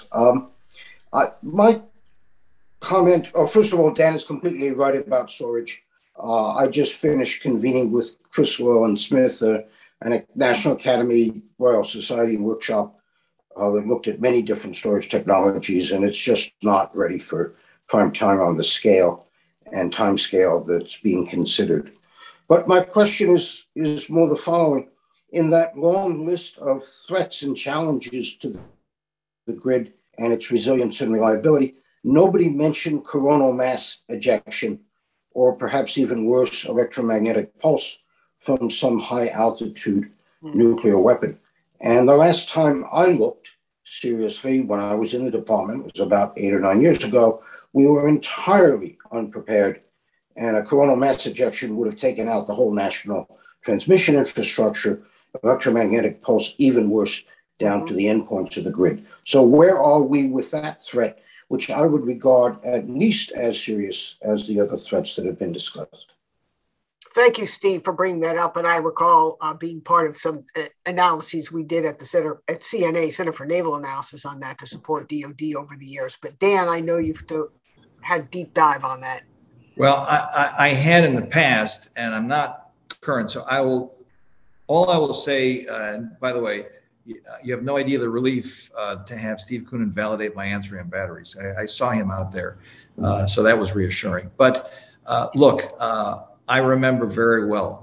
My comment, first of all, Dan is completely right about storage. I just finished convening with Chris Llewellyn-Smith, a National Academy Royal Society workshop that looked at many different storage technologies, and it's just not ready for prime time on the scale and time scale that's being considered. But my question is more the following. In that long list of threats and challenges to the grid and its resilience and reliability, nobody mentioned coronal mass ejection, or perhaps even worse, electromagnetic pulse from some high altitude nuclear weapon. And the last time I looked seriously, when I was in the department, it was about 8 or 9 years ago, we were entirely unprepared, and a coronal mass ejection would have taken out the whole national transmission infrastructure, electromagnetic pulse even worse, down to the endpoints of the grid. So where are we with that threat, which I would regard at least as serious as the other threats that have been discussed? Thank you, Steve, for bringing that up. And I recall being part of some analyses we did at the CNA, Center for Naval Analysis, on that to support DoD over the years. But Dan, I know you've had a deep dive on that. Well, I had in the past, and I'm not current, so all I will say, and by the way, you have no idea the relief to have Steve Coonan validate my answer on batteries. I saw him out there, so that was reassuring. But look, I remember very well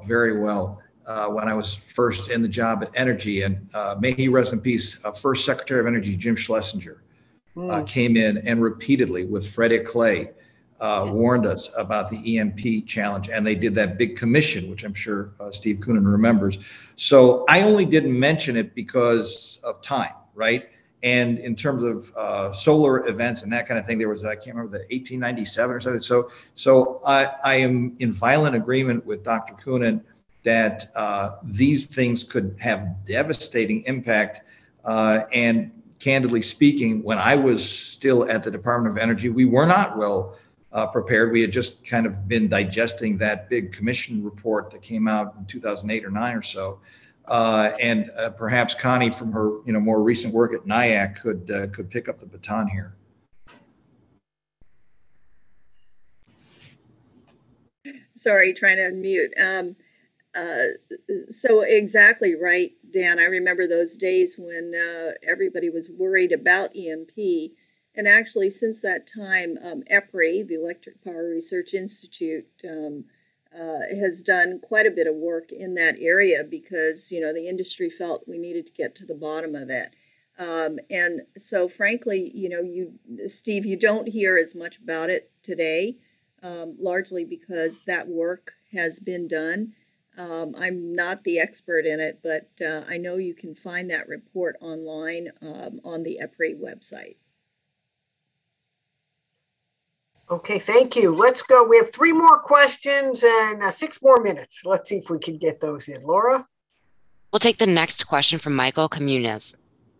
when I was first in the job at Energy, and may he rest in peace, first Secretary of Energy, Jim Schlesinger, came in and repeatedly with Freddie Clay warned us about the EMP challenge, and they did that big commission, which I'm sure Steve Coonan remembers. So I only didn't mention it because of time, right? And in terms of solar events and that kind of thing, there was, I can't remember, the 1897 or something. So I am in violent agreement with Dr. Coonan that these things could have devastating impact. And candidly speaking, when I was still at the Department of Energy, we were not well prepared. We had just kind of been digesting that big commission report that came out in 2008 or 9 or so. And perhaps Connie, from her more recent work at NIAC, could pick up the baton here. Sorry, trying to unmute. So exactly right, Dan. I remember those days when everybody was worried about EMP. And actually, since that time, EPRI, the Electric Power Research Institute, has done quite a bit of work in that area because, the industry felt we needed to get to the bottom of it. And so, frankly, Steve, you don't hear as much about it today, largely because that work has been done. I'm not the expert in it, but I know you can find that report online on the EPRI website. Okay, thank you. Let's go. We have 3 more questions and 6 more minutes. Let's see if we can get those in. Laura? We'll take the next question from Michael Comunez.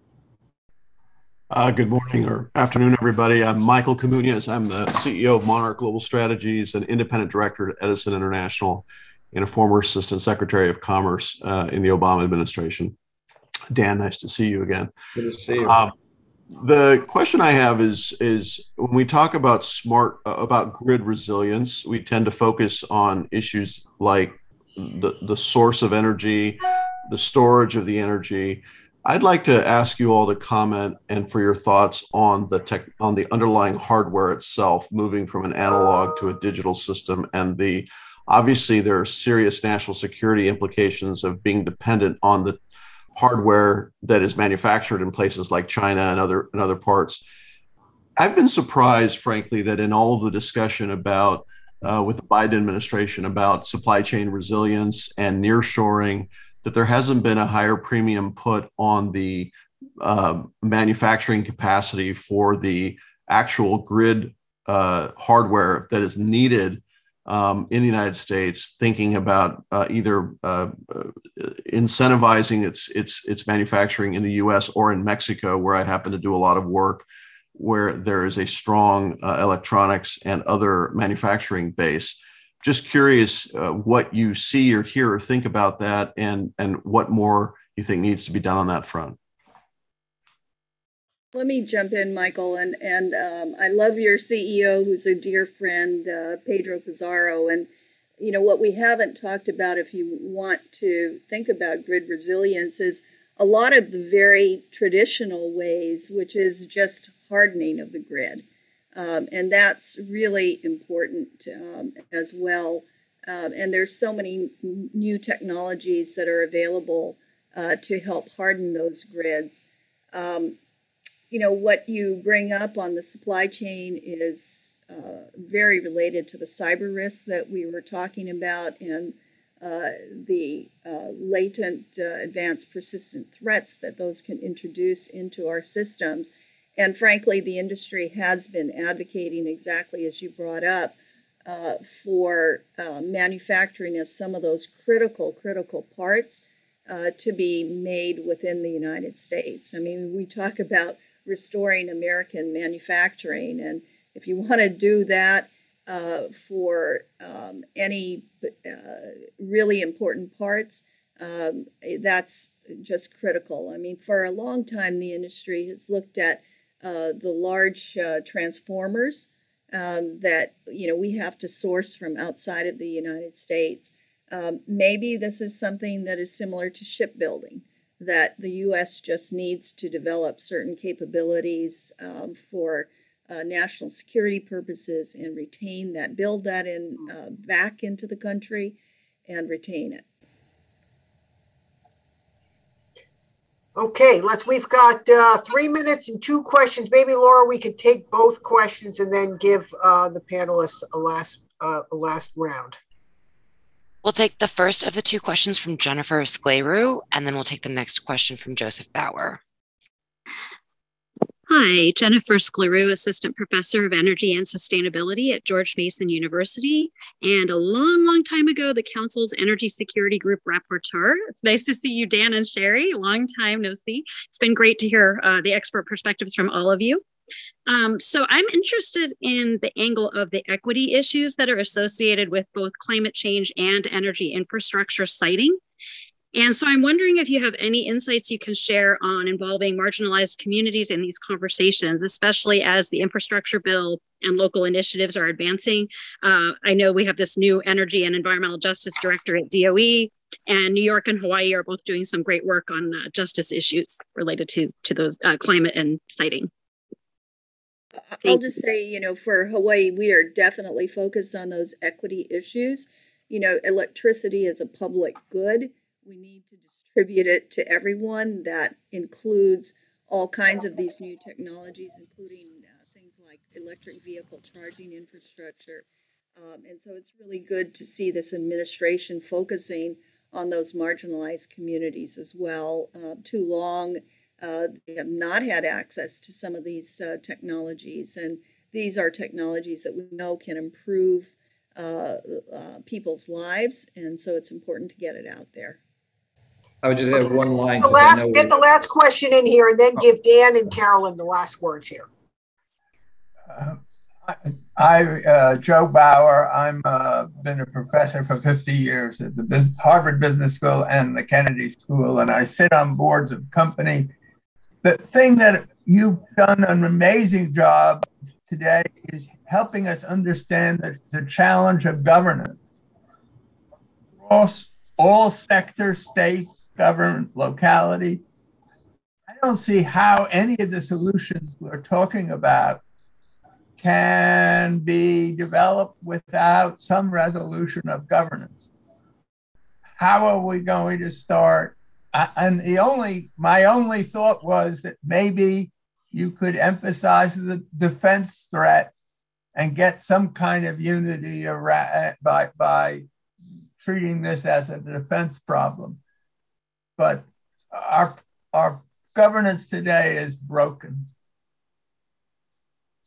Good morning or afternoon, everybody. I'm Michael Comunez. I'm the CEO of Monarch Global Strategies, an independent director at Edison International, and a former Assistant Secretary of Commerce in the Obama administration. Dan, nice to see you again. Good to see you. The question I have is when we talk about about grid resilience, we tend to focus on issues like the source of energy, the storage of the energy. I'd like to ask you all to comment and for your thoughts on the underlying hardware itself, moving from an analog to a digital system, and obviously there are serious national security implications of being dependent on the hardware that is manufactured in places like China and other parts. I've been surprised, frankly, that in all of the discussion about with the Biden administration about supply chain resilience and nearshoring, that there hasn't been a higher premium put on the manufacturing capacity for the actual grid hardware that is needed in the United States, thinking about either incentivizing its manufacturing in the U.S. or in Mexico, where I happen to do a lot of work, where there is a strong electronics and other manufacturing base. Just curious what you see or hear or think about that, and what more you think needs to be done on that front. Let me jump in, Michael, and I love your CEO, who's a dear friend, Pedro Pizarro. And you know what we haven't talked about, if you want to think about grid resilience, is a lot of the very traditional ways, which is just hardening of the grid, and that's really important as well. And there's so many new technologies that are available to help harden those grids. You know, what you bring up on the supply chain is very related to the cyber risks that we were talking about, and the latent, advanced, persistent threats that those can introduce into our systems. And frankly, the industry has been advocating, exactly as you brought up, for manufacturing of some of those critical parts to be made within the United States. I mean, we talk about restoring American manufacturing, and if you want to do that for any really important parts, that's just critical. I mean, for a long time, the industry has looked at the large transformers that we have to source from outside of the United States. Maybe this is something that is similar to shipbuilding, that the U.S. just needs to develop certain capabilities for national security purposes and retain that, build that in back into the country and retain it. Okay, we've got 3 minutes and 2 questions. Maybe, Laura, we could take both questions and then give the panelists a last round. We'll take the first of the 2 questions from Jennifer Skleru, and then we'll take the next question from Joseph Bauer. Hi, Jennifer Skleru, Assistant Professor of Energy and Sustainability at George Mason University, and a long time ago, the Council's Energy Security Group Rapporteur. It's nice to see you, Dan and Sherry. A long time no see. It's been great to hear the expert perspectives from all of you. So I'm interested in the angle of the equity issues that are associated with both climate change and energy infrastructure siting. And so I'm wondering if you have any insights you can share on involving marginalized communities in these conversations, especially as the infrastructure bill and local initiatives are advancing. I know we have this new energy and environmental justice director at DOE, and New York and Hawaii are both doing some great work on justice issues related to those climate and siting. I'll just say, for Hawaii, we are definitely focused on those equity issues. Electricity is a public good. We need to distribute it to everyone. That includes all kinds of these new technologies, including things like electric vehicle charging infrastructure. And so it's really good to see this administration focusing on those marginalized communities as well. Too long, they have not had access to some of these technologies, and these are technologies that we know can improve people's lives, and so it's important to get it out there. I would just have one line. Get the last question in here, and then give Dan and Carolyn the last words here. Joe Bauer. I'm been a professor for 50 years at the Harvard Business School and the Kennedy School, and I sit on boards of company. The thing that you've done an amazing job today is helping us understand the challenge of governance across all sectors, states, government, locality. I don't see how any of the solutions we're talking about can be developed without some resolution of governance. How are we going to start? And my only thought was that maybe you could emphasize the defense threat and get some kind of unity by treating this as a defense problem. But our governance today is broken.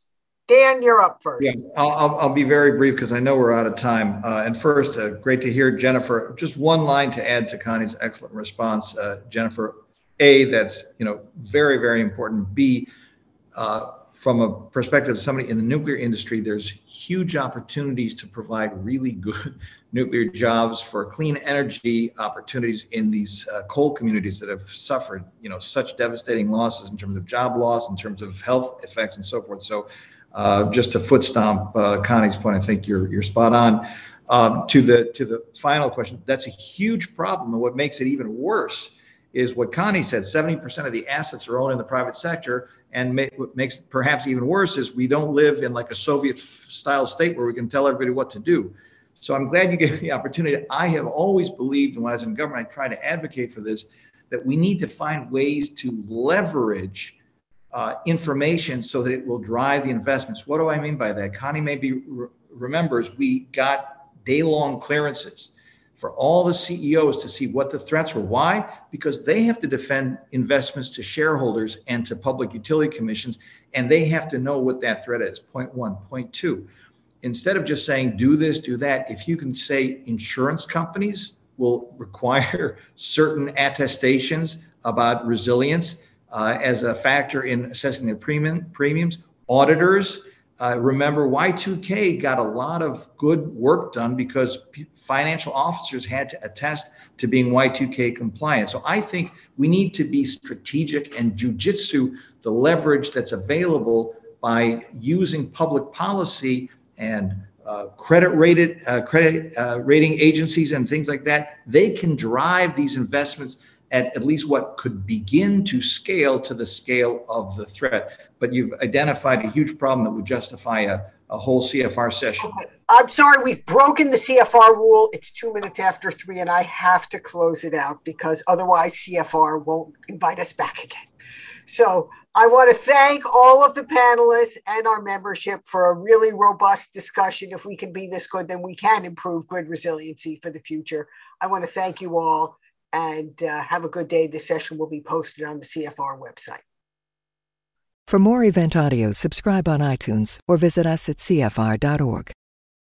Dan, you're up first. Yeah, I'll be very brief because I know we're out of time. And first, great to hear Jennifer. Just one line to add to Connie's excellent response, Jennifer. A, that's very, very important. B, from a perspective of somebody in the nuclear industry, there's huge opportunities to provide really good nuclear jobs for clean energy opportunities in these coal communities that have suffered, such devastating losses in terms of job loss, in terms of health effects, and so forth. So, just to foot stomp Connie's point, I think you're spot on. To the final question, that's a huge problem, and what makes it even worse is what Connie said. 70% of the assets are owned in the private sector, and what makes it perhaps even worse is we don't live in like a Soviet-style state where we can tell everybody what to do. So I'm glad you gave me the opportunity. I have always believed, and when I was in government, I tried to advocate for this, that we need to find ways to leverage information so that it will drive the investments. What do I mean by that? Connie maybe remembers we got day-long clearances for all the CEOs to see what the threats were. Why? Because they have to defend investments to shareholders and to public utility commissions, and they have to know what that threat is. Point one. Point two, instead of just saying, do this, do that, if you can say insurance companies will require certain attestations about resilience as a factor in assessing their premiums, auditors, remember, Y2K got a lot of good work done because financial officers had to attest to being Y2K compliant. So I think we need to be strategic and jujitsu the leverage that's available by using public policy and credit rating agencies and things like that. They can drive these investments at least what could begin to scale to the scale of the threat. But you've identified a huge problem that would justify a whole CFR session. Okay. I'm sorry, we've broken the CFR rule. It's 2 minutes after 3, and I have to close it out because otherwise CFR won't invite us back again. So I want to thank all of the panelists and our membership for a really robust discussion. If we can be this good, then we can improve grid resiliency for the future. I want to thank you all. And have a good day. This session will be posted on the CFR website. For more event audio, subscribe on iTunes or visit us at cfr.org.